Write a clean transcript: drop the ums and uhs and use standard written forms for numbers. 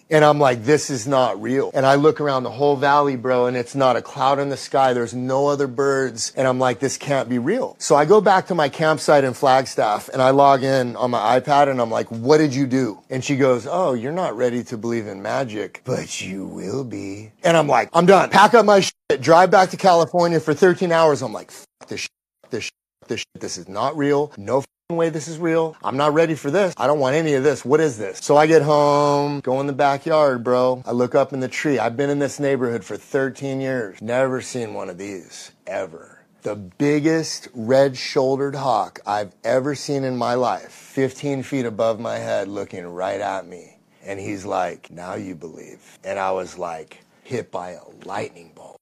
And I'm like, this is not real. And I look around the whole valley, bro, and it's not a cloud in the sky. There's no other birds. And I'm like, this can't be real. So I go back to my campsite in Flagstaff and I log in on my iPad and I'm like, what did you do? And she goes, oh, you're not ready to believe in magic, but you will be. And I'm like, I'm done. Pack up my shit, drive back to California for 13 hours. I'm like, fuck this shit, this shit, this shit. This is not real. No way this is real. I'm not ready for this. I don't want any of this. What is this? So I get home, go in the backyard, bro. I look up in the tree. I've been in this neighborhood for 13 years. Never seen one of these, ever. The biggest red-shouldered hawk I've ever seen in my life, 15 feet above my head, looking right at me. And he's like, now you believe. And I was like, hit by a lightning bolt.